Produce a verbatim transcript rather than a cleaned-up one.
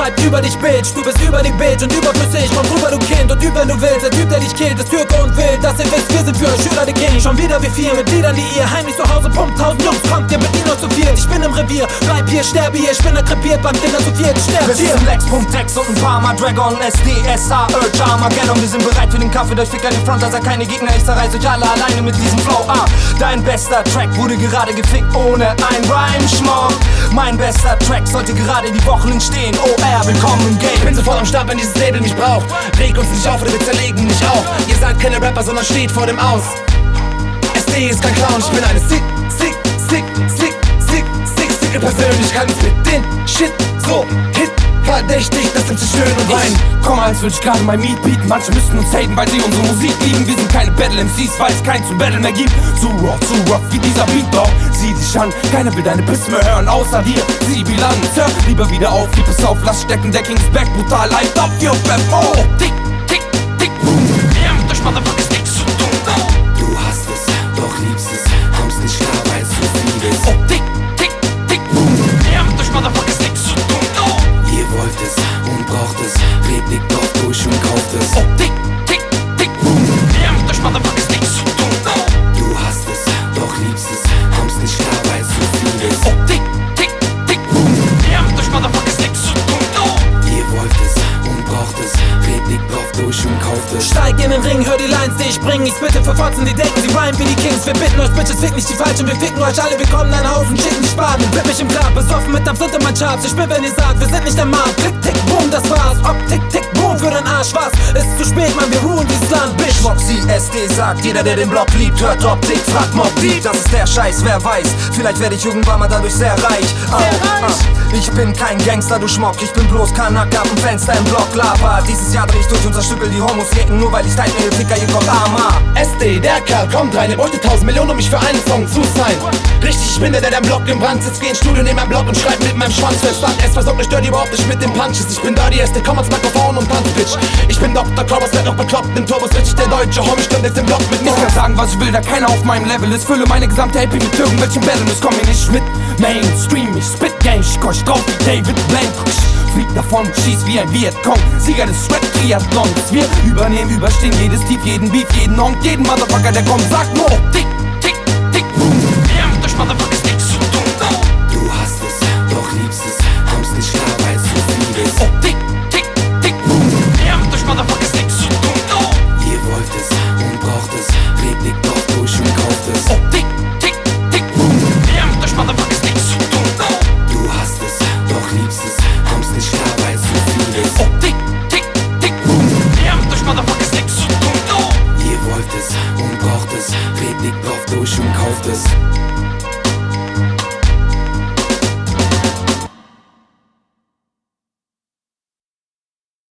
schreibt über dich Bitch. Du bist über die Bitch und überflüssig, komm rüber du Kind. Und üb, wenn du willst, der Typ, der dich killt, ist Türke und wild. Dass ihr wisst, wir sind für euch Schüler der King. Schon wieder wie vier mit Liedern, die ihr heimlich zu Hause pumpt. Tausend Jungs, kommt ihr mit ihnen noch zu viel. Ich bin im Revier, bleib hier, sterbe hier. Ich bin da krepiert beim Dinner zu viert, sterb hier. Lex.text und ein paar Mal Dragon, S D S A, Urge, Armageddon. Wir sind bereit für den Kampf, durch Fick an die Front, also keine Gegner. Ich zerreiß euch alle alleine mit diesem Flow. Ah, dein bester Track wurde gerade gefickt ohne ein Rhyme-Schmuck. Mein bester Track sollte gerade die Wochen entstehen. O R, willkommen im Game. Ich bin sofort am Start, wenn dieses Label mich braucht. Reg uns nicht auf oder wir zerlegen mich auch. Ihr seid keine Rapper, sondern steht vor dem Aus. S D ist kein Clown, ich bin eine sick, sick, sick, sick, sick, sick, sicke Persönlichkeit. Mit den Shit so hit verdächtig, das sind zu schön und weinen. Komm, als würd ich gerade mein Meat bieten. Manche müssen uns haten, weil sie unsere Musik lieben. Wir sind keine Battle-M Cs, weil es kein zu Battle mehr gibt. Zu rough, zu rough wie dieser Beat, Dog. Sieh dich an, keiner will deine Pisse mehr hören, außer dir. Sieh die Bilanz, hör lieber wieder auf, gib es auf, lass stecken, der King's back, brutal, light up, your Bap, oh. Tick, tick, tick, boom. Wir haben durch Motherfuckers nichts zu tun, oh. Du hast es, doch liebst es, kommst nicht klar, weil es zu viel ist. Oh, tick, tick, tick, boom. Wir haben durch Motherfuckers nichts zu tun, oh. Ihr wollt es und braucht es, predigt drauf durch und kauft es. Oh, tick, tick, tick, boom. Wir haben durch Motherfuckers nichts zu tun, oh. Du hast es, doch liebst es, kommst nicht klar, weil es zu viel ist. Oh, tick, tick, tick, boom. Wir haben durch Motherfuckers nichts zu tun, oh. Ihr wollt es und braucht es, predigt drauf durch und kauft es. Steig in den Ring, hör die Lines, die ich bring. Ich bitte für Fotzen, die denken, sie rhymen wie die Kings. Wir bitten euch, Bitches, fick nicht die Falschen. Wir ficken euch alle, wir kommen in dein Haus und schicken die Spaten. Wipp mich im Grab, besoffen mit Dampf unter mein Charts. Ich bin, wenn ihr sagt, wir sind nicht der Markt. Tick, tick, boom, das war's. Ob, tick, tick, boom, für dein Arsch, was? Ist zu spät, man, wir ruhen dieses Land, Bitch. Moxie, S D sagt, jeder, der den Block liebt, hört Top Tick, fragt Mob Deep. Das ist der Scheiß, wer weiß. Vielleicht werde ich irgendwann mal dadurch sehr reich. Oh, Sehr reich. Ah, ich bin kein Gangster, du Schmock. Ich bin bloß Kanak, ab dem Fenster im Block, Lava. Dieses Jahr dreh ich durch unser Stückel, die Homos jäten, nur weil ich steig mir, ihr Ficker, ihr kommt Arma. S D, der Kerl, kommt rein, ihr bräuchte tausend Millionen, um mich für einen Song zu sein. Richtig, ich bin der, der dein Block im Brand sitzt, geh ins Studio, nehm mein Block und schreib mit meinem Schwanz fest an. Es versorgt mich dirty, überhaupt nicht mit den Punches. Ich bin dirty, S D, komm ans Mikrofon und tanz, Bitch. Ich bin Doktor Klaus, werd noch bekloppt im Turbos, richtig der deutsche Homie, stimmt jetzt im Block mit mir. Ich kann sagen, was ich will, da keiner auf meinem Level ist. Fülle meine gesamte L P mit irgendwelchen Battles. Es komm mir nicht mit Mainstream, ich spit Gang, ich koch drauf wie David Blank. Flieg davon, schieß wie ein Vietcong, Sieger des Rap-Triathlons. Wir übernehmen, überstehen jedes Tief, jeden Beef, jeden Honk, jeden Motherfucker, der kommt, sagt nur tick, tick, tick, boom. Wir haben durch Motherfuckers nichts zu tun, oh. Du hast es, doch liebst es, kommst nicht klar, weil es zu viel ist. Oh, tick, tick, tick, boom. Wir haben durch Motherfuckers nichts zu tun, oh. Ihr wollt es und braucht es, predigt drauf durch und kauft es. Oh, tick, tick, tick, boom. Wir haben durch Motherfuckers nichts zu tun, oh. Du hast es, doch liebst es, kommst nicht klar, weil es zu viel ist. Oh, tick, tick, tick, boom. Wir haben durch Motherfuckers nichts zu tun, oh. Ihr wollt es und braucht es, predigt drauf durch und kauft es.